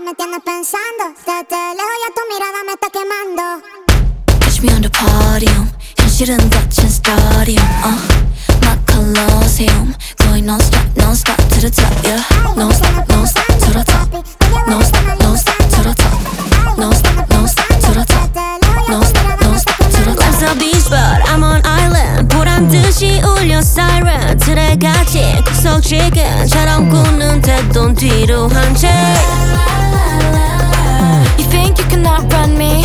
me tienes pensando. Desde lejos ya tu mirada me está quemando. Catch me on the podium. 현실은 닫힌 stadium. 막 Colosseum. Going non-stop, non-stop to the top, yeah. Non-stop, non-stop to the top. Non-stop, non-stop to the top. Non-stop, non-stop to the top. Non-stop, non-stop to the top. Life's a beach, but I'm on island. 보란듯이 울려 siren. 틀에같이 구석지근처럼 굳는 태도 뒤로 한 채. You think you cannot run me?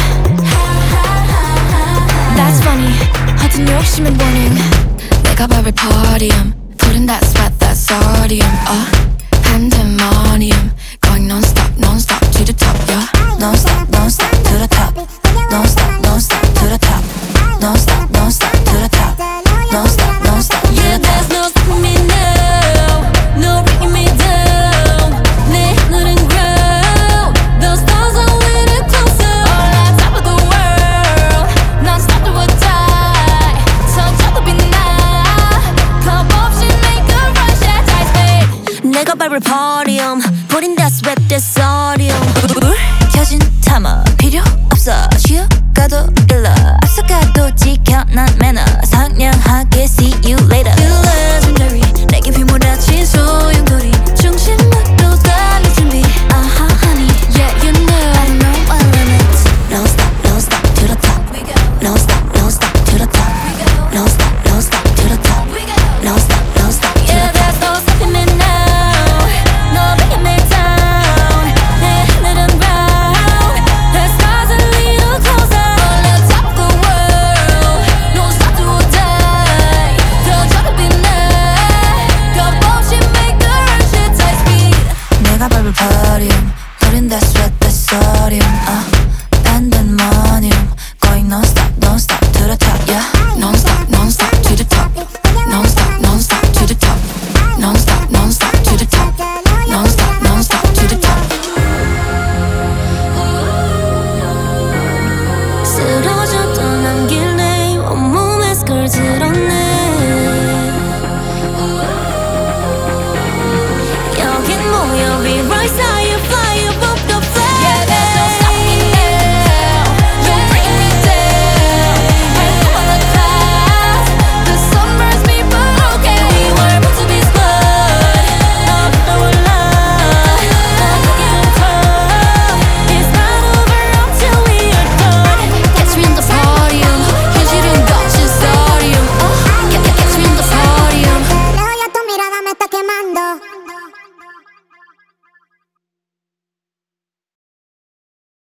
That's funny. 허튼 욕심은 warning. 내가 밟을 podium. Putting that sweat, that sodium. Pandemonium. Going non-stop, non-stop to the top, yeah. Non-stop, non-stop to the top. Non-stop, non-stop to the top. Non-stop, non-stop to the top. Non-stop, non-stop to the top. Yeah, there's no stopping me now. No bringing me down. 내 하늘은 ground. The stars are a little closer. All on top of the world. Non-stop to a die. 서쳐도 빛나. 겁 없이 make a rush at high speed. 내가 밟을 podium. Putting that sweat, that sodium.